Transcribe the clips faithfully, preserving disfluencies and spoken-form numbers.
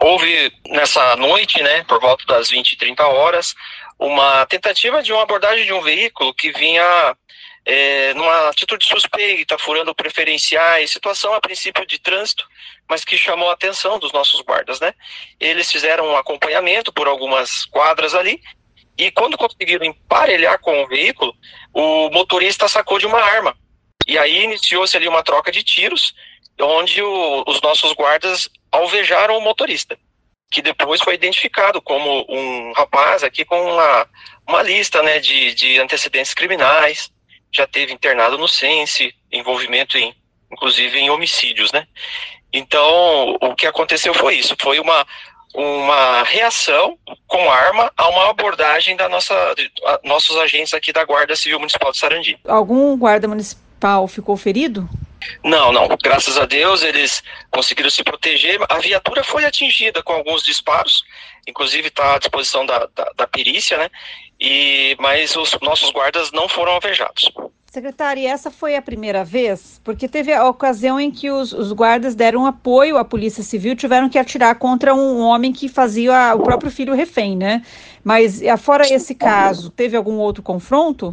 houve nessa noite, né, por volta das vinte e trinta horas, uma tentativa de uma abordagem de um veículo que vinha é, numa atitude suspeita, furando preferenciais, situação a princípio de trânsito, mas que chamou a atenção dos nossos guardas, né? Eles fizeram um acompanhamento por algumas quadras ali, e quando conseguiram emparelhar com o veículo, o motorista sacou de uma arma. E aí iniciou-se ali uma troca de tiros, onde o, os nossos guardas alvejaram o motorista, que depois foi identificado como um rapaz aqui com uma, uma lista, né, de, de antecedentes criminais, já teve internado no Sense, envolvimento em, inclusive em homicídios, né? Então, o que aconteceu foi isso, foi uma, uma reação com arma a uma abordagem da nossa, a, nossos agentes aqui da Guarda Civil Municipal de Sarandi. Algum guarda municipal ficou ferido? Não, não. Graças a Deus eles conseguiram se proteger. A viatura foi atingida com alguns disparos, inclusive está à disposição da, da, da perícia, né? E, mas os nossos guardas não foram alvejados. Secretário, e essa foi a primeira vez? Porque teve a ocasião em que os, os guardas deram apoio à Polícia Civil, tiveram que atirar contra um homem que fazia a, o próprio filho refém, né? Mas, fora esse caso, teve algum outro confronto?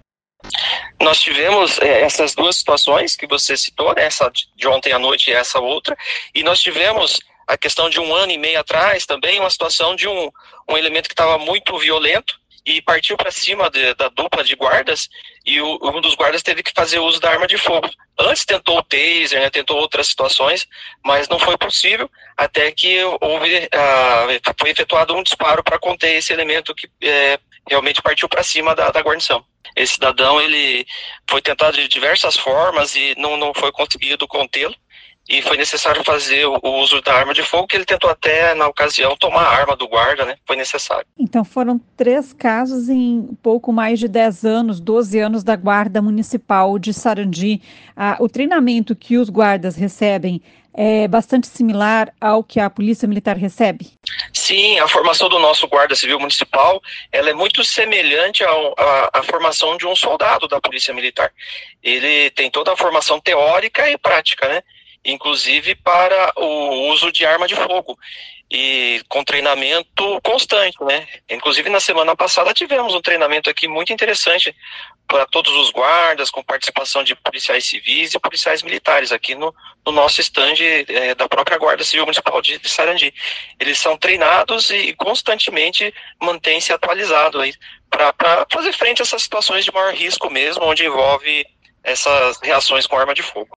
Nós tivemos é, essas duas situações que você citou, né, essa de ontem à noite e essa outra, e nós tivemos a questão de um ano e meio atrás também, uma situação de um, um elemento que estava muito violento e partiu para cima de, da dupla de guardas, e o, um dos guardas teve que fazer uso da arma de fogo. Antes tentou o taser, né, tentou outras situações, mas não foi possível, até que houve, ah, foi efetuado um disparo para conter esse elemento que é, realmente partiu para cima da, da guarnição. Esse cidadão, ele foi tentado de diversas formas e não, não foi conseguido contê-lo, e foi necessário fazer o, o uso da arma de fogo, que ele tentou até, na ocasião, tomar a arma do guarda, né? Foi necessário. Então foram três casos em pouco mais de dez anos, doze anos da Guarda Municipal de Sarandi. Ah, o treinamento que os guardas recebem é bastante similar ao que a Polícia Militar recebe? Sim, a formação do nosso Guarda Civil Municipal, ela é muito semelhante à formação de um soldado da Polícia Militar. Ele tem toda a formação teórica e prática, né? Inclusive para o uso de arma de fogo, e com treinamento constante, né? Inclusive na semana passada tivemos um treinamento aqui muito interessante para todos os guardas, com participação de policiais civis e policiais militares aqui no, no nosso estande é, da própria Guarda Civil Municipal de, de Sarandi. Eles são treinados e constantemente mantêm-se atualizados aí para fazer frente a essas situações de maior risco mesmo, onde envolve essas reações com arma de fogo.